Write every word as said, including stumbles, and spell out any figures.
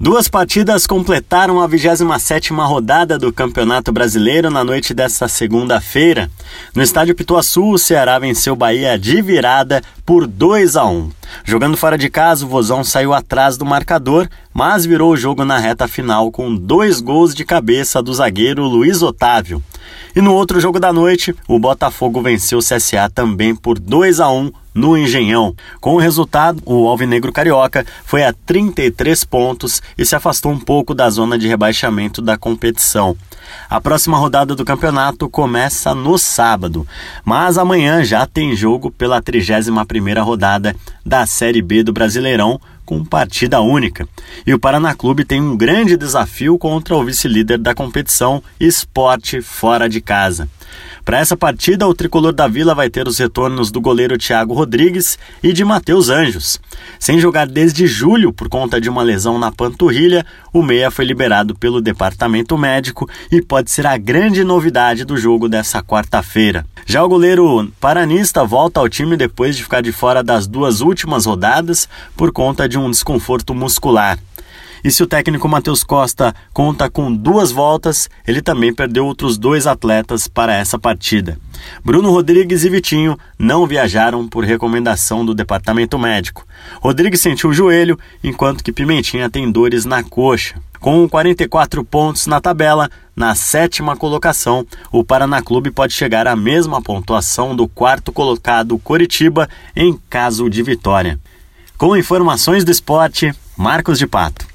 Duas partidas completaram a vigésima sétima rodada do Campeonato Brasileiro na noite desta segunda-feira. No estádio Pituaçu, o Ceará venceu o Bahia de virada por dois a um. Jogando fora de casa, o Vozão saiu atrás do marcador, mas virou o jogo na reta final com dois gols de cabeça do zagueiro Luiz Otávio. E no outro jogo da noite, o Botafogo venceu o C S A também por dois a um no Engenhão. Com o resultado, o Alvinegro Carioca foi a trinta e três pontos e se afastou um pouco da zona de rebaixamento da competição. A próxima rodada do campeonato começa no sábado, mas amanhã já tem jogo pela trigésima primeira rodada da Série B do Brasileirão, com partida única. E o Paraná Clube tem um grande desafio contra o vice-líder da competição, Sport, fora de casa. Para essa partida, o tricolor da Vila vai ter os retornos do goleiro Thiago Rodrigues e de Matheus Anjos. Sem jogar desde julho por conta de uma lesão na panturrilha, o meia foi liberado pelo departamento médico e pode ser a grande novidade do jogo dessa quarta-feira. Já o goleiro paranista volta ao time depois de ficar de fora das duas últimas rodadas por conta de um desconforto muscular. E se o técnico Matheus Costa conta com duas voltas, ele também perdeu outros dois atletas para essa partida. Bruno Rodrigues e Vitinho não viajaram por recomendação do departamento médico. Rodrigues sentiu o joelho, enquanto que Pimentinha tem dores na coxa. Com quarenta e quatro pontos na tabela, na sétima colocação, o Paraná Clube pode chegar à mesma pontuação do quarto colocado Coritiba em caso de vitória. Com informações do esporte, Marcos de Pato.